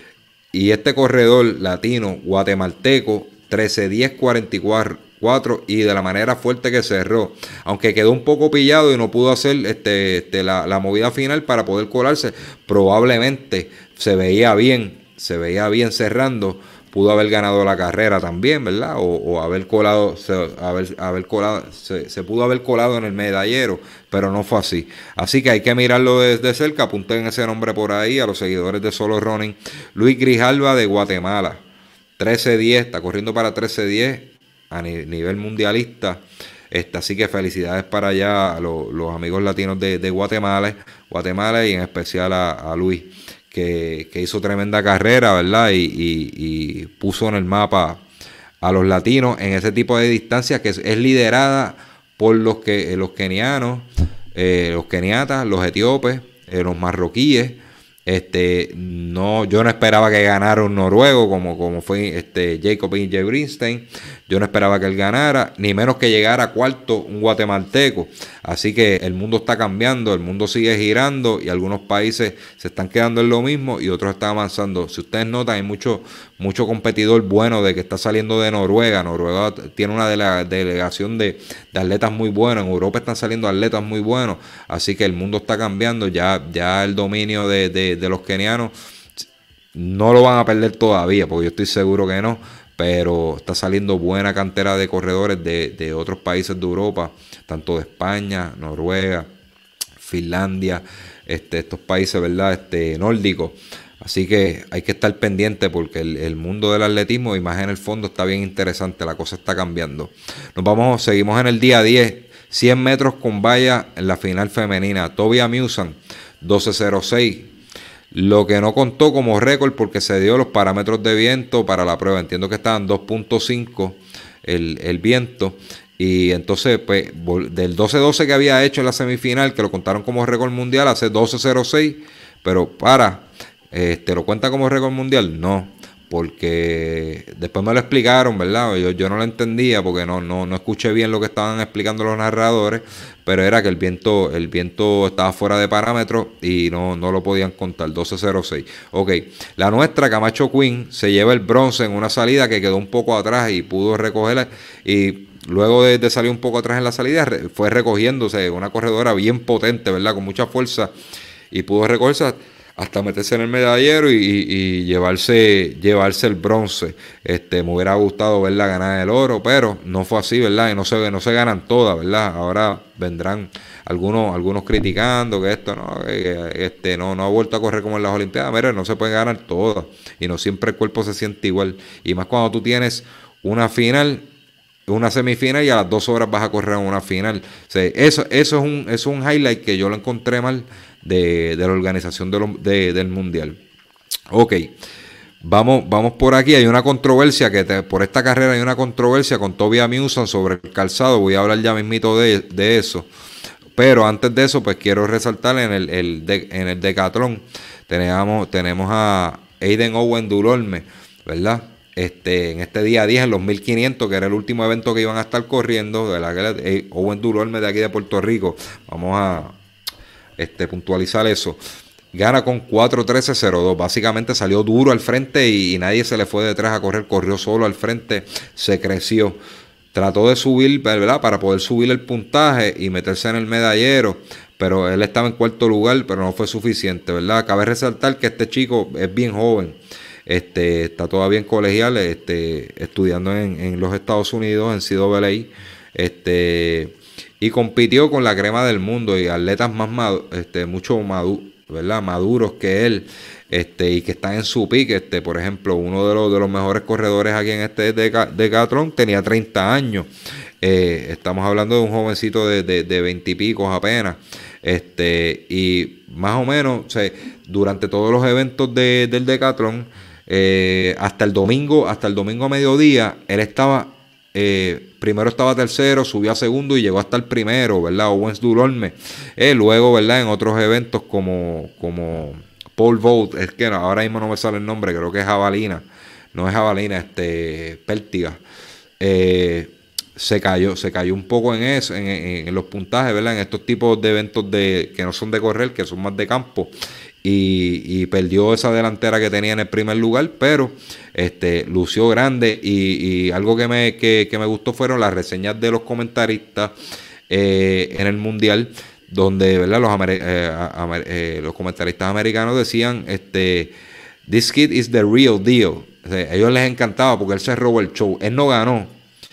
y este corredor latino guatemalteco trece diez cuarenta y cuatro, y de la manera fuerte que cerró, aunque quedó un poco pillado y no pudo hacer este, este, la, la movida final para poder colarse. Probablemente se veía bien, se veía bien cerrando, pudo haber ganado la carrera también, ¿verdad? O, o haber colado, se, haber, haber colado se, se pudo haber colado en el medallero, pero no fue así. Así que hay que mirarlo desde cerca. Apunten ese nombre por ahí a los seguidores de Solo Running. Luis Grijalva de Guatemala, trece diez, está corriendo para trece diez a nivel mundialista. Este, así que felicidades para allá a los, los amigos latinos de, de Guatemala, Guatemala y en especial a, a Luis, que, que hizo tremenda carrera, ¿verdad? Y, y, y puso en el mapa a los latinos en ese tipo de distancia que es, es liderada por los, que, los kenianos, eh, los keniatas, los etíopes, eh, los marroquíes. Este, no, yo no esperaba que ganara un noruego como, como fue este Jacob Ingebrigtsen. Yo no esperaba que él ganara, ni menos que llegara a cuarto un guatemalteco. Así que el mundo está cambiando, el mundo sigue girando y algunos países se están quedando en lo mismo y otros están avanzando. Si ustedes notan, hay mucho, mucho competidor bueno de que está saliendo de Noruega. Noruega tiene una dele- delegación de, de atletas muy buenos. En Europa están saliendo atletas muy buenos. Así que el mundo está cambiando. Ya, ya el dominio de, de, de los kenianos no lo van a perder todavía, porque yo estoy seguro que no. Pero está saliendo buena cantera de corredores de, de otros países de Europa, tanto de España, Noruega, Finlandia, este, estos países, ¿verdad? Este, nórdicos. Así que hay que estar pendiente porque el, el mundo del atletismo y más en el fondo está bien interesante, la cosa está cambiando. Nos vamos, seguimos en el día diez, cien metros con valla en la final femenina. Toby Amusan, doce cero seis. Lo que no contó como récord porque se dio los parámetros de viento para la prueba. Entiendo que estaban dos punto cinco el, el viento. Y entonces, pues, del doce doce que había hecho en la semifinal, que lo contaron como récord mundial, hace doce cero seis. Pero para, este, ¿lo cuenta como récord mundial? No. Porque después me lo explicaron, ¿verdad? Yo, yo no lo entendía porque no, no, no escuché bien lo que estaban explicando los narradores, pero era que el viento, el viento estaba fuera de parámetros y no, no lo podían contar, doce cero seis. Ok, la nuestra, Camacho Queen, se lleva el bronce en una salida que quedó un poco atrás y pudo recogerla, y luego de, de salir un poco atrás en la salida, re, fue recogiéndose, una corredora bien potente, ¿verdad? Con mucha fuerza, y pudo recogerse hasta meterse en el medallero y, y, y llevarse, llevarse el bronce. Este, me hubiera gustado verla ganar el oro, pero no fue así, ¿verdad? Y no se, no se ganan todas, ¿verdad? Ahora vendrán algunos, algunos criticando que esto no, que este, no, no ha vuelto a correr como en las Olimpiadas. Mira, no se pueden ganar todas y no siempre el cuerpo se siente igual. Y más cuando tú tienes una final, una semifinal y a las dos horas vas a correr en una final. O sea, eso, eso es un, eso es un highlight que yo lo encontré mal de, de la organización de lo, de, del mundial. Ok, vamos, vamos por aquí. Hay una controversia que te, por esta carrera hay una controversia con Toby Amusan sobre el calzado. Voy a hablar ya mismito de, de eso. Pero antes de eso, pues quiero resaltar en el, el de, en el decatlón tenemos, tenemos a Aiden Owen Dulorme, ¿verdad? Este, en este día diez, en los mil quinientos, que era el último evento que iban a estar corriendo, de la que Owen Dulorme de aquí de Puerto Rico. Vamos a este, puntualizar eso. Gana con cuatro trece cero dos. Básicamente salió duro al frente y, y nadie se le fue detrás a correr. Corrió solo al frente, se creció. Trató de subir, ¿verdad? Para poder subir el puntaje y meterse en el medallero. Pero él estaba en cuarto lugar, pero no fue suficiente, ¿verdad? Cabe resaltar que este chico es bien joven. Este, está todavía en colegial, este, estudiando en, en los Estados Unidos, en C W A. Este, y compitió con la crema del mundo y atletas más madu este, mucho maduros. ¿verdad? Maduros que él, este, y que están en su pique. Este, por ejemplo, uno de los, de los mejores corredores aquí en este Decathlon tenía treinta años. Eh, estamos hablando de un jovencito de, de, de veinte y pico apenas. Este, y más o menos, o sea, durante todos los eventos de, del Decathlon, eh, hasta el domingo, hasta el domingo a mediodía, él estaba. Eh, primero estaba tercero, subió a segundo y llegó hasta el primero, ¿verdad? Owens Dulorme. Eh, luego, ¿verdad? En otros eventos como, como Pole Vault, es que ahora mismo no me sale el nombre, creo que es jabalina, no es jabalina, este, pértiga. Eh, se cayó, se cayó un poco en eso, en, en, en los puntajes, ¿verdad? En estos tipos de eventos de que no son de correr, que son más de campo. Y, y perdió esa delantera que tenía en el primer lugar, pero este, lució grande. Y, y algo que me, que, que me gustó fueron las reseñas de los comentaristas eh, en el mundial, donde, ¿verdad? Los, amer eh, amer eh, los comentaristas americanos decían, este, this kid is the real deal. O sea, a ellos les encantaba porque él se robó el show. Él no ganó.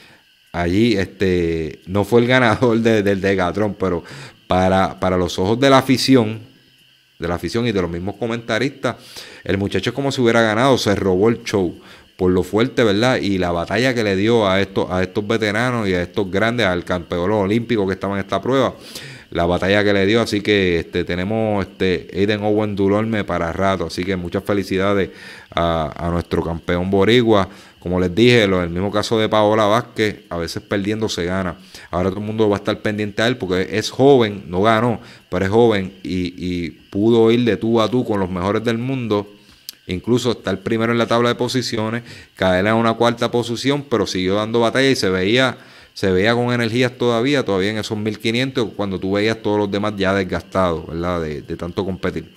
Allí este, no fue el ganador de, del Decathlon, pero para, para los ojos de la afición, de la afición y de los mismos comentaristas, el muchacho es como si hubiera ganado, se robó el show por lo fuerte, ¿verdad? Y la batalla que le dio a estos, a estos veteranos y a estos grandes, al campeón olímpico que estaba en esta prueba, la batalla que le dio. Así que este, tenemos este Aiden Owen Dulorme para rato, así que muchas felicidades a, a nuestro campeón boricua. Como les dije, lo, el mismo caso de Paola Vázquez, a veces perdiendo se gana. Ahora todo el mundo va a estar pendiente a él porque es joven, no ganó, pero es joven y, y pudo ir de tú a tú con los mejores del mundo. Incluso está el primero en la tabla de posiciones, caer en una cuarta posición, pero siguió dando batalla y se veía, se veía con energías todavía, todavía en esos mil quinientos, cuando tú veías todos los demás ya desgastados, ¿verdad? De, de tanto competir.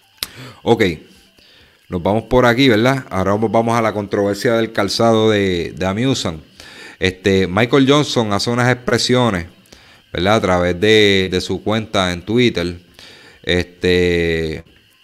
Ok. Nos vamos por aquí, ¿verdad? Ahora vamos a la controversia del calzado de, de Amusan. Este, Michael Johnson hace unas expresiones, ¿verdad? A través de, de su cuenta en Twitter. Este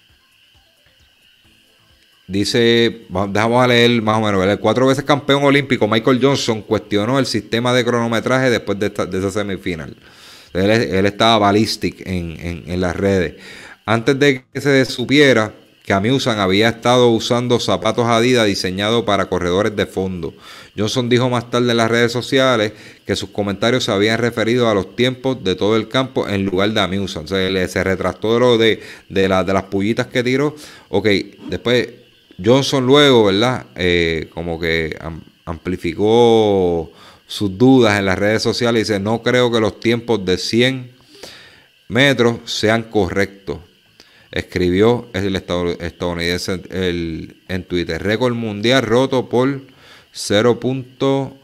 dice, dejamos a leer más o menos, ¿verdad? El cuatro veces campeón olímpico Michael Johnson cuestionó el sistema de cronometraje después de, esta, de esa semifinal. Él, él estaba ballistic en, en, en las redes. Antes de que se supiera que Amusan había estado usando zapatos Adidas diseñados para corredores de fondo. Johnson dijo más tarde en las redes sociales que sus comentarios se habían referido a los tiempos de todo el campo en lugar de Amusan. O sea, le, se retractó de, lo de, de, la, de las pullitas que tiró. Ok, después Johnson luego, ¿verdad? Eh, como que am, amplificó sus dudas en las redes sociales y dice, no creo que los tiempos de cien metros sean correctos. Escribió el estadounidense el, en Twitter. Récord mundial roto por cero punto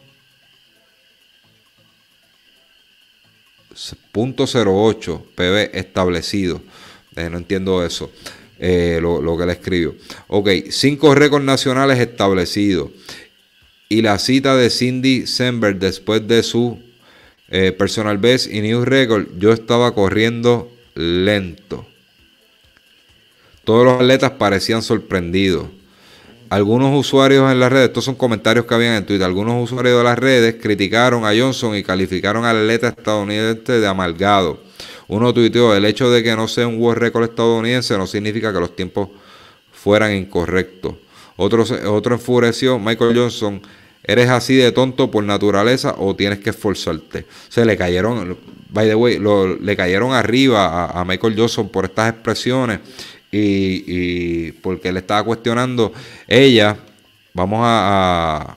cero ocho P B establecido. Eh, no entiendo eso. Eh, lo, lo que le escribió. Ok, cinco récords nacionales establecidos. Y la cita de Cindy Sember después de su eh, personal best y new record. Yo estaba corriendo lento. Todos los atletas parecían sorprendidos. Algunos usuarios en las redes, estos son comentarios que habían en Twitter, algunos usuarios de las redes criticaron a Johnson y calificaron al atleta estadounidense de amargado. Uno tuiteó, el hecho de que no sea un world record estadounidense no significa que los tiempos fueran incorrectos. Otro, otro enfureció, Michael Johnson, ¿eres así de tonto por naturaleza o tienes que esforzarte? Se le cayeron, by the way, lo, le cayeron arriba a, a Michael Johnson por estas expresiones. Y, y porque él estaba cuestionando ella, vamos a, a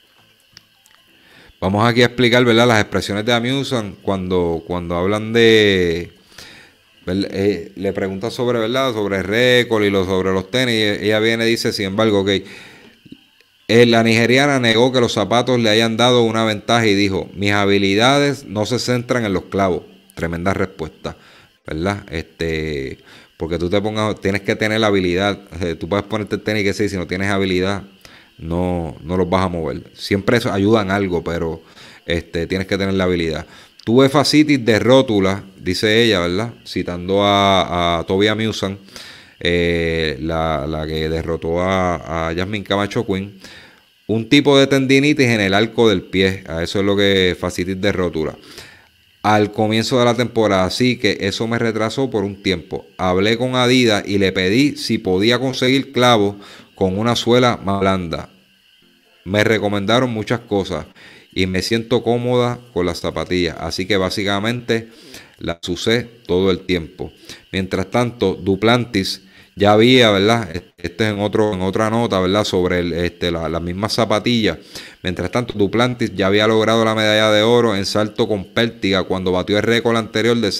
vamos aquí a explicar, ¿verdad? Las expresiones de Amusan cuando, cuando hablan de eh, le pregunta sobre, ¿verdad? Sobre el récord y lo, sobre los tenis, y ella viene y dice, sin embargo, que okay, la nigeriana negó que los zapatos le hayan dado una ventaja y dijo, mis habilidades no se centran en los clavos. Tremenda respuesta. ¿verdad? Este, porque tú te pongas, tienes que tener la habilidad. Eh, tú puedes ponerte el tenis que sí, si no tienes habilidad, no, no los vas a mover. Siempre eso ayuda en algo, pero este, tienes que tener la habilidad. Tuve fascitis de rótula, dice ella, ¿verdad? Citando a, a Toby Amusan, eh, la, la que derrotó a, a Jasmine Camacho Quinn. Un tipo de tendinitis en el arco del pie. A eso es lo que es fascitis de rótula. Al comienzo de la temporada, así que eso me retrasó por un tiempo. Hablé con Adidas y le pedí si podía conseguir clavos con una suela más blanda. Me recomendaron muchas cosas y me siento cómoda con las zapatillas. Así que básicamente las usé todo el tiempo. Mientras tanto, Duplantis ya había, ¿verdad? Este es en, otro, en otra nota, ¿verdad? Sobre el, este, la, las mismas zapatillas. Mientras tanto, Duplantis ya había logrado la medalla de oro en salto con pértiga cuando batió el récord anterior de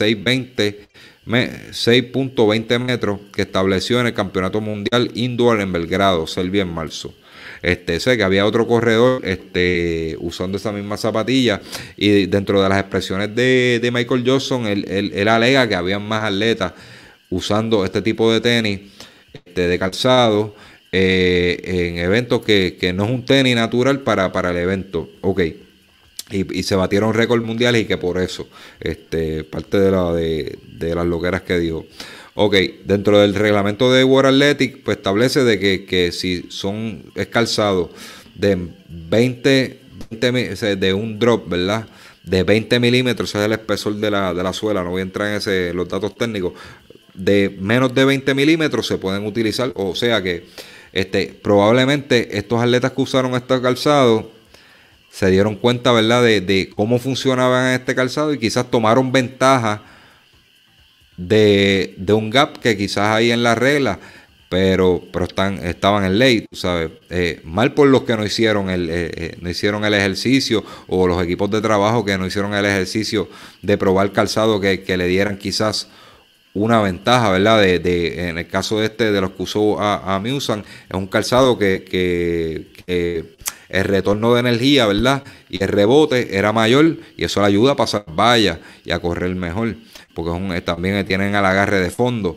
seis punto veinte metros que estableció en el Campeonato Mundial Indoor en Belgrado, Serbia, en marzo. Este, sé que había otro corredor este, usando esa misma zapatilla, y dentro de las expresiones de, de Michael Johnson, él, él, él alega que había más atletas usando este tipo de tenis, este, de calzado, eh, en eventos que, que no es un tenis natural para, para el evento. Ok. Y, y se batieron récords mundiales, y que por eso, este, parte de, la, de, de las loqueras que dijo. Ok, dentro del reglamento de World Athletic, pues establece de que, que si son, es calzado de veinte, veinte, de un drop, ¿verdad? De veinte milímetros, ese es el espesor de la, de la suela, no voy a entrar en ese, los datos técnicos. De menos de veinte milímetros se pueden utilizar, o sea que este, probablemente estos atletas que usaron este calzado se dieron cuenta, ¿verdad?, de, de cómo funcionaba este calzado, y quizás tomaron ventaja de, de un gap que quizás hay en la regla, pero, pero están, estaban en ley, tú sabes. Eh, mal por los que no hicieron, el, eh, no hicieron el ejercicio, o los equipos de trabajo que no hicieron el ejercicio de probar calzado que, que le dieran quizás una ventaja, ¿verdad? De, de, en el caso de este, de los que usó a, a Musan, es un calzado que, que, que el retorno de energía, ¿verdad?, y el rebote era mayor, y eso le ayuda a pasar vallas y a correr mejor, porque es un, también tienen al agarre de fondo.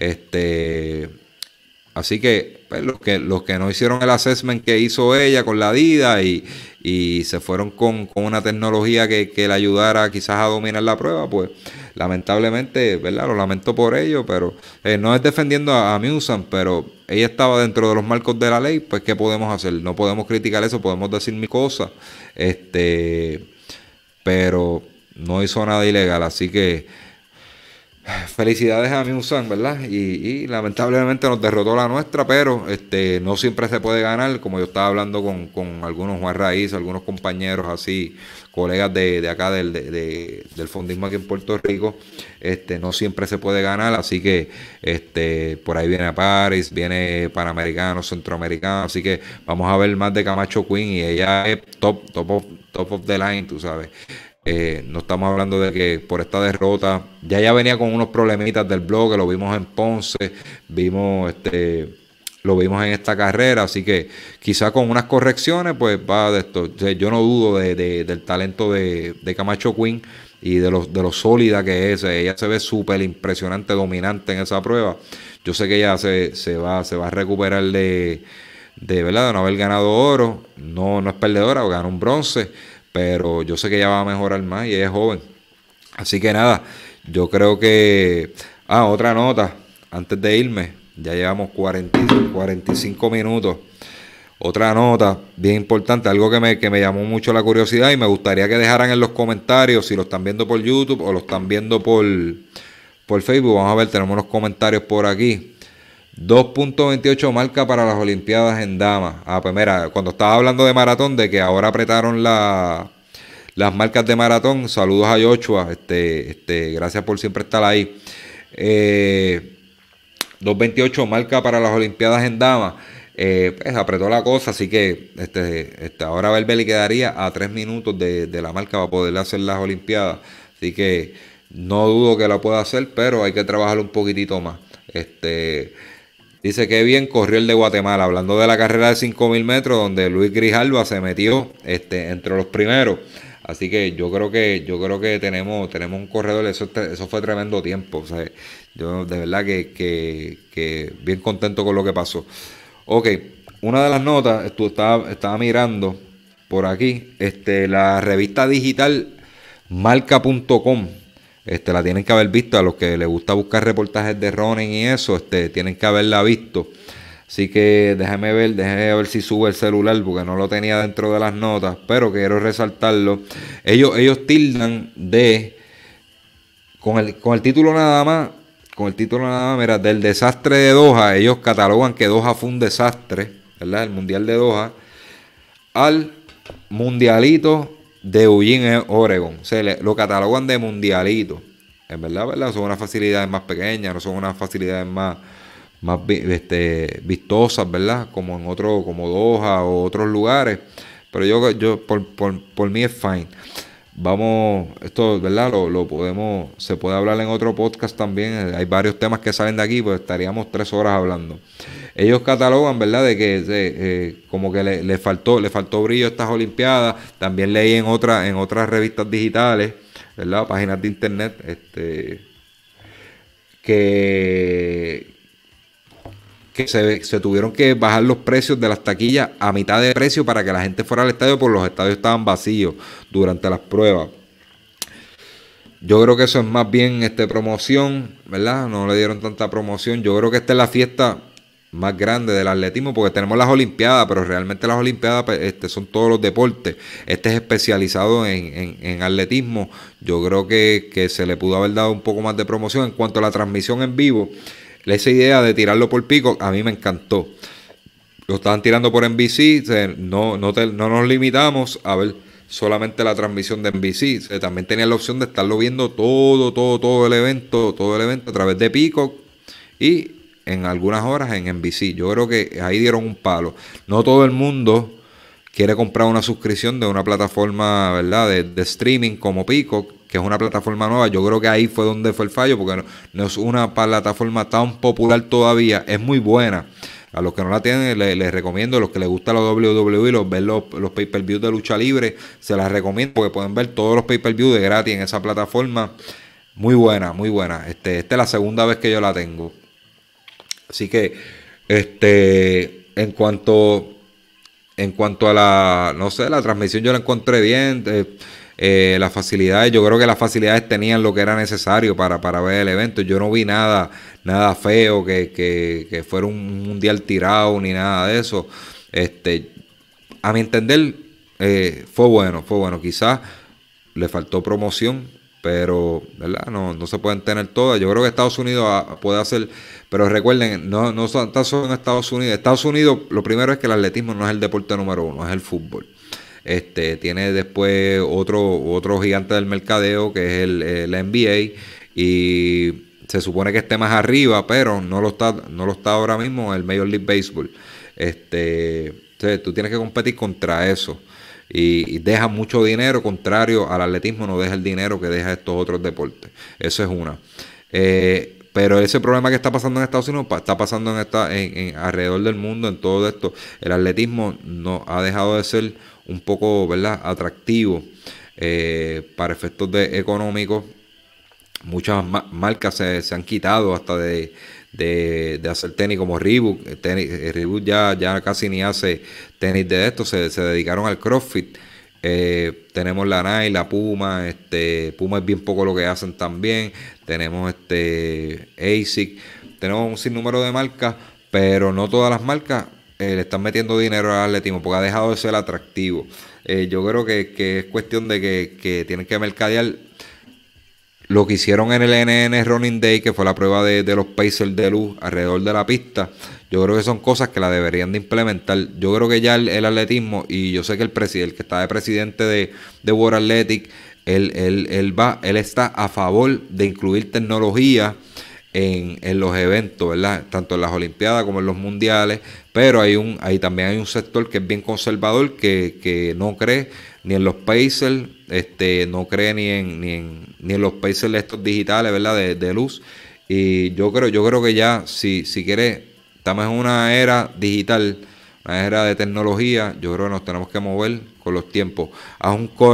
Este, así que, pues, los que los que no hicieron el assessment que hizo ella con la Adidas, y, y se fueron con, con una tecnología que, que le ayudara quizás a dominar la prueba, pues lamentablemente, ¿verdad?, lo lamento por ello, pero eh, no es defendiendo a, a Musan, pero ella estaba dentro de los marcos de la ley. Pues ¿qué podemos hacer? No podemos criticar eso, podemos decir mil cosas, este, pero no hizo nada ilegal, así que felicidades a Musan, ¿verdad? Y, y lamentablemente nos derrotó la nuestra, pero este, no siempre se puede ganar. Como yo estaba hablando con, con algunos Juan Raíz, algunos compañeros así, colegas de, de acá del, de, de, del fondismo aquí en Puerto Rico, este, no siempre se puede ganar, así que este, por ahí viene Paris, viene Panamericano, Centroamericano, así que vamos a ver más de Camacho Quinn, y ella es top, top of, top of the line, tú sabes. Eh, no estamos hablando de que por esta derrota, ya ya venía con unos problemitas del blog, que lo vimos en Ponce, vimos este, lo vimos en esta carrera, así que quizá con unas correcciones pues va de esto. O sea, yo no dudo de, de, del talento de, de Camacho Quinn y de lo, de lo sólida que es. Ella se ve súper impresionante, dominante en esa prueba. Yo sé que ella se, se, va, se va a recuperar de, de, ¿verdad?, de no haber ganado oro. No, no es perdedora, ganó un bronce, pero yo sé que ella va a mejorar más, y ella es joven. Así que nada, yo creo que... Ah, otra nota, antes de irme, ya llevamos cuarenta, cuarenta y cinco minutos. Otra nota bien importante, algo que me, que me llamó mucho la curiosidad, y me gustaría que dejaran en los comentarios si lo están viendo por YouTube o lo están viendo por, por Facebook. Vamos a ver, tenemos unos comentarios por aquí. dos punto veintiocho marca para las Olimpiadas en damas. Ah, pues mira, cuando estaba hablando de maratón, de que ahora apretaron la, las marcas de maratón, saludos a Joshua, este, este, gracias por siempre estar ahí. Eh, dos veintiocho marca para las Olimpiadas en damas. Eh, pues apretó la cosa, así que este, este, ahora Belbeli quedaría a tres minutos de, de la marca para poder hacer las Olimpiadas. Así que no dudo que la pueda hacer, pero hay que trabajar un poquitito más. Este... Dice que bien corrió el de Guatemala, hablando de la carrera de cinco mil metros, donde Luis Grijalva se metió este, entre los primeros. Así que yo creo que yo creo que tenemos tenemos un corredor, eso, eso fue tremendo tiempo. O sea, yo de verdad que, que, que bien contento con lo que pasó. Ok, una de las notas, tú estaba, estaba mirando por aquí, este, la revista digital marca punto com. Este, la tienen que haber visto, a los que les gusta buscar reportajes de running y eso, este, tienen que haberla visto. Así que déjame ver, déjame ver si sube el celular porque no lo tenía dentro de las notas, pero quiero resaltarlo. Ellos, ellos tildan de, con el, con el título nada más, con el título nada más, mira, del desastre de Doha. Ellos catalogan que Doha fue un desastre, ¿verdad? El Mundial de Doha, al Mundialito de Eugene, Oregon. O sea, le, lo catalogan de mundialito. En verdad, ¿verdad? Son unas facilidades más pequeñas, no son unas facilidades más, más este, vistosas, ¿verdad? Como en otro, como Doha o otros lugares. Pero yo, yo por, por, por mí es fine. Vamos, esto, ¿verdad? Lo, lo podemos, se puede hablar en otro podcast también. Hay varios temas que salen de aquí, pues estaríamos tres horas hablando. Ellos catalogan, ¿verdad? De que eh, como que le, le faltó, le faltó brillo a estas Olimpiadas. También leí en otras, en otras revistas digitales, ¿verdad? Páginas de internet, este, que que se, se tuvieron que bajar los precios de las taquillas a mitad de precio para que la gente fuera al estadio, porque los estadios estaban vacíos durante las pruebas. Yo creo que eso es más bien este, promoción, ¿verdad? No le dieron tanta promoción. Yo creo que esta es la fiesta más grande del atletismo, porque tenemos las Olimpiadas, pero realmente las Olimpiadas este, son todos los deportes. Este es especializado en, en, en atletismo. Yo creo que, que se le pudo haber dado un poco más de promoción. En cuanto a la transmisión en vivo, esa idea de tirarlo por Peacock a mí me encantó. Lo estaban tirando por N B C, o sea, no, no, te, no nos limitamos a ver solamente la transmisión de N B C. O sea, también tenía la opción de estarlo viendo todo, todo, todo el evento, todo el evento a través de Peacock y en algunas horas en N B C. Yo creo que ahí dieron un palo. No todo el mundo quiere comprar una suscripción de una plataforma, ¿verdad?, de, de streaming como Peacock, que es una plataforma nueva. Yo creo que ahí fue donde fue el fallo, porque no, no es una plataforma tan popular todavía. Es muy buena. A los que no la tienen, les, les recomiendo. A los que les gusta la doble u doble u E, los, ver los, los pay-per-view de lucha libre, se las recomiendo porque pueden ver todos los pay-per-view de gratis en esa plataforma. Muy buena, muy buena. Este, esta es la segunda vez que yo la tengo. Así que, este, en cuanto, en cuanto a la, no sé, la transmisión yo la encontré bien. Eh, Eh, las facilidades, yo creo que las facilidades tenían lo que era necesario para, para ver el evento. Yo no vi nada, nada feo, que, que, que fuera un mundial tirado, ni nada de eso. Este, a mi entender, eh, fue bueno, fue bueno. Quizás le faltó promoción, pero ¿verdad? No, no se pueden tener todas. Yo creo que Estados Unidos puede hacer, pero recuerden, no, no está solo en Estados Unidos. Estados Unidos, lo primero es que el atletismo no es el deporte número uno, es el fútbol. Este, tiene después otro, otro gigante del mercadeo que es el, el N B A, y se supone que esté más arriba, pero no lo está, no lo está ahora mismo el Major League Baseball. Este, entonces, tú tienes que competir contra eso y, y deja mucho dinero, contrario al atletismo, no deja el dinero que deja estos otros deportes. Eso es una. Eh, Pero ese problema que está pasando en Estados Unidos está pasando en esta, en, en alrededor del mundo, en todo esto. El atletismo no ha dejado de ser un poco, ¿verdad?, atractivo eh, para efectos de económicos. Muchas ma- marcas se, se han quitado hasta de, de, de hacer tenis como Reebok. Tenis, Reebok ya, ya casi ni hace tenis de esto, se, se dedicaron al CrossFit. Eh, tenemos la Nike, la Puma, este, Puma es bien poco lo que hacen también. Tenemos este ASIC, tenemos un sinnúmero de marcas, pero no todas las marcas eh, le están metiendo dinero al atletismo porque ha dejado de ser atractivo. Eh, yo creo que, que es cuestión de que, que tienen que mercadear lo que hicieron en el N N Running Day, que fue la prueba de, de los Pacers de luz alrededor de la pista. Yo creo que son cosas que la deberían de implementar. Yo creo que ya el, el atletismo, y yo sé que el presidente, el que está de presidente de, de World Athletic, él, él, él, va, él está a favor de incluir tecnología en, en los eventos, ¿verdad? Tanto en las Olimpiadas como en los mundiales. Pero hay un, ahí también hay un sector que es bien conservador, que, que no cree ni en los Pacers, este, no cree ni en, ni en, ni en los Pacers estos digitales, ¿verdad? De, de luz. Y yo creo, yo creo que ya, si, si quiere, estamos en una era digital, una era de tecnología. Yo creo que nos tenemos que mover con los tiempos. Haz un cut-up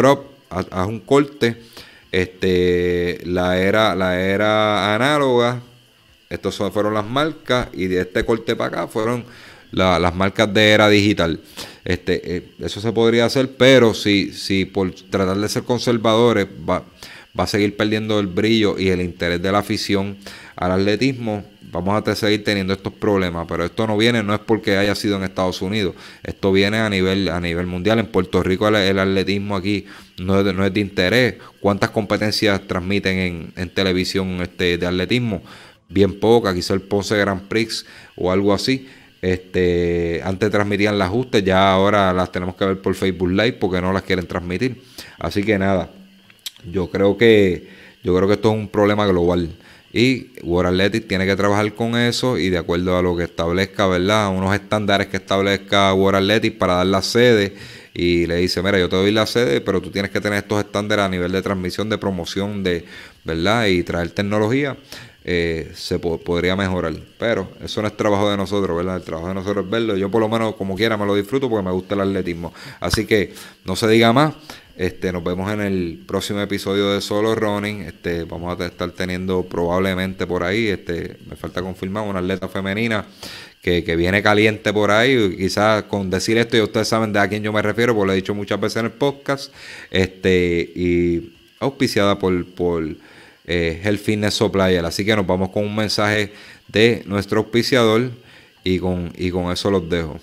haz, haz un corte. Este, la era, la era análoga, estos fueron las marcas, y de este corte para acá fueron la, las marcas de era digital. Este, eh, eso se podría hacer, pero si, si por tratar de ser conservadores va, va a seguir perdiendo el brillo y el interés de la afición al atletismo, vamos a seguir teniendo estos problemas. Pero esto no viene, no es porque haya sido en Estados Unidos, esto viene a nivel, a nivel mundial. En Puerto Rico el, el atletismo aquí no es, de, no es de interés. ¿Cuántas competencias transmiten en, en televisión este, de atletismo? Bien poca, quizá el Ponce Grand Prix o algo así. Este, antes transmitían las justas, ya ahora las tenemos que ver por Facebook Live porque no las quieren transmitir. Así que nada, yo creo que yo creo que esto es un problema global. Y World Athletics tiene que trabajar con eso y de acuerdo a lo que establezca, ¿verdad? Unos estándares que establezca World Athletics para dar la sede. Y le dice, mira, yo te doy la sede, pero tú tienes que tener estos estándares a nivel de transmisión, de promoción, de, ¿verdad? Y traer tecnología. Eh, se po- podría mejorar, pero eso no es trabajo de nosotros, ¿verdad? El trabajo de nosotros es verlo. Yo por lo menos como quiera me lo disfruto porque me gusta el atletismo. Así que no se diga más. Este, nos vemos en el próximo episodio de Solo Running. Este, vamos a estar teniendo probablemente por ahí, este, me falta confirmar, una atleta femenina que, que viene caliente por ahí. Quizás con decir esto ya ustedes saben de a quién yo me refiero, porque lo he dicho muchas veces en el podcast. Este, y auspiciada por, por eh, Health Fitness Supplier. Así que nos vamos con un mensaje de nuestro auspiciador y con, y con eso los dejo.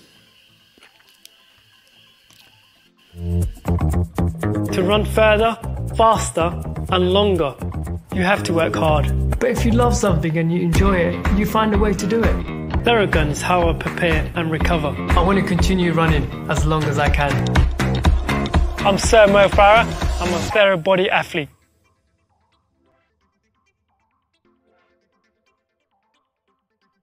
To run further, faster, and longer, you have to work hard. But if you love something and you enjoy it, you find a way to do it. Theragun is how I prepare and recover. I want to continue running as long as I can. I'm Sir Mo Farah. I'm a Therabody athlete.